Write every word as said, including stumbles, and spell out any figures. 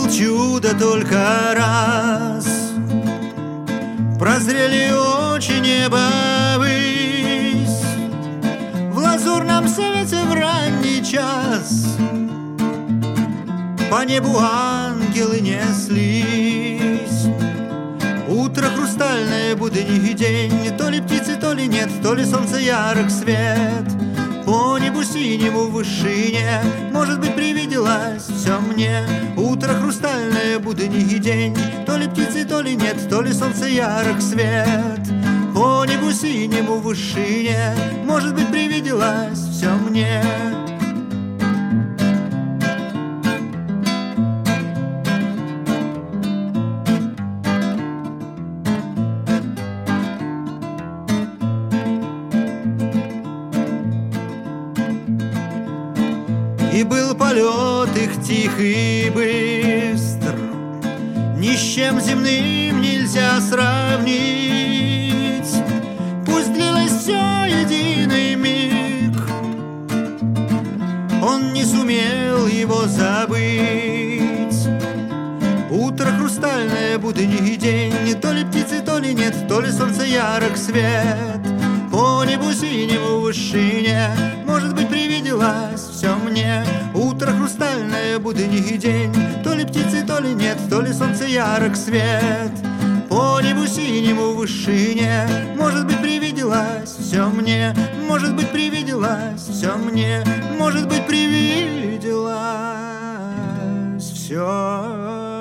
видел чудо только раз. Прозрели очи неба ввысь, в лазурном свете в ранний час по небу ангелы неслись. Утро хрустальное, будний день, то ли птицы, то ли нет, то ли солнце ярок свет. По небу синему в вышине, может быть, привиделось все мне. Утро хрустальное, будний день, то ли птицы, то ли нет, то ли солнце ярок свет. По небу синему в вышине, может быть, привиделось все мне. И был полет их тих и быстр, ни с чем земным нельзя сравнить. Пусть длилось все единый миг, он не сумел его забыть. Утро хрустальное, будний день, то ли птицы, то ли нет, то ли солнце ярок свет. По небу синему в вышине, может быть, привиделось все мне. Утро хрустальное, будний день, то ли птицы, то ли нет, то ли солнце ярок свет. По небу синему в вышине, может быть, привиделось все мне. Может быть, привиделось все мне. Может быть, привиделось все